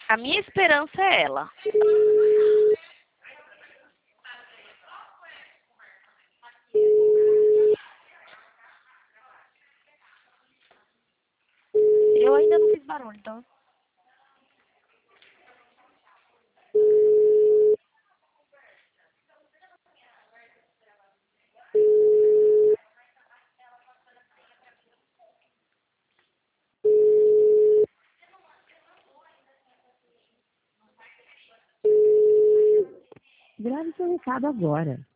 A minha esperança é ela. Eu ainda não fiz barulho, então. Grave seu recado agora.